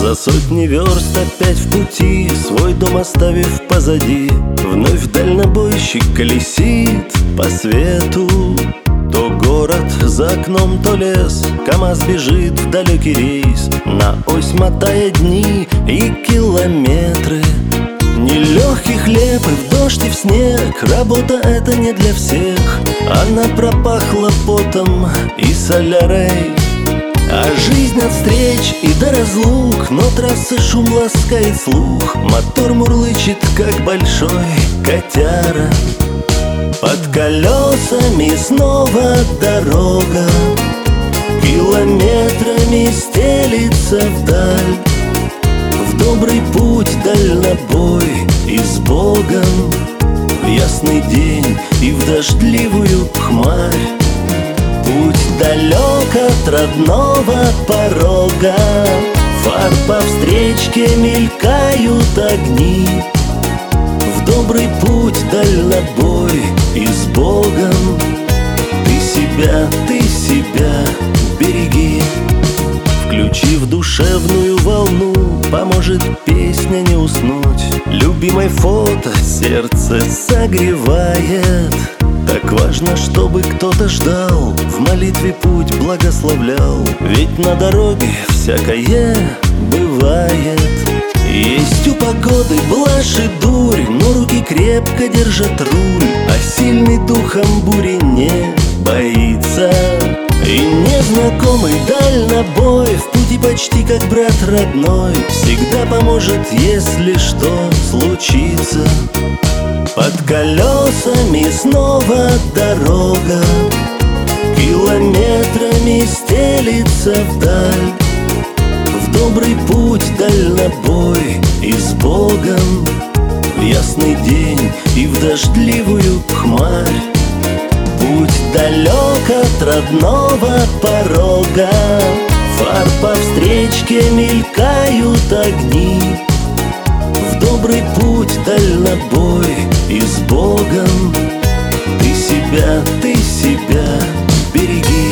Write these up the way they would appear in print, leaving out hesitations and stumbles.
За сотни верст опять в пути, свой дом оставив позади, вновь дальнобойщик колесит по свету. То город за окном, то лес, КамАЗ бежит в далекий рейс, на ось мотая дни и километры. Нелегкий хлеб и в дождь, и в снег, работа это не для всех. Она пропахла потом и солярой. А жизнь от встреч и до разлук, но трассы шум ласкает слух. Мотор мурлычет, как большой котяра. Под колесами снова дорога, километрами стелится вдаль. В добрый путь дальнобой и с Богом, в ясный день и в дождливую хмарь. Путь далек от родного порога, фар по встречке мелькают огни. В добрый путь дальнобой и с Богом, ты себя береги. Включив душевную волну, поможет песня не уснуть. Любимой фото сердце согревает. Так важно, чтобы кто-то ждал, в молитве путь благословлял. Ведь на дороге всякое бывает. Есть у погоды блажь и дурь, но руки крепко держат руль, а сильный духом бури не боится. И незнакомый дальнобой в пути почти как брат родной, всегда поможет, если что случится. Под колесами снова дорога, километрами стелится вдаль. В добрый путь дальнобой и с Богом, в ясный день и в дождливую хмарь. Путь далек от родного порога, фар по встречке мелькают огни. В добрый путь дальнобой и с Богом, ты себя береги.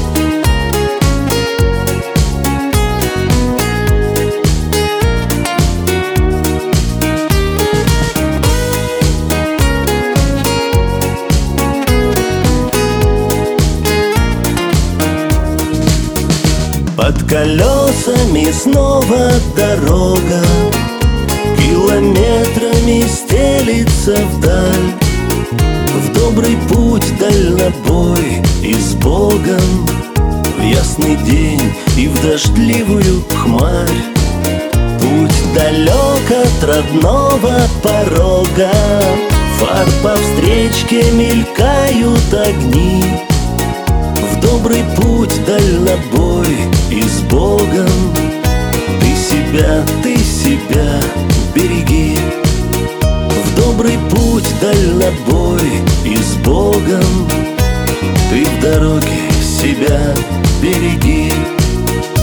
Под колесами снова дорога, километрами стелится вдаль. В добрый путь дальнобой и с Богом, в ясный день и в дождливую хмарь. Путь далек от родного порога, фар по встречке мелькают огни. В добрый путь дальнобой и с Богом, ты себя береги. В добрый путь дальнобой и с Богом, ты в дороге себя береги.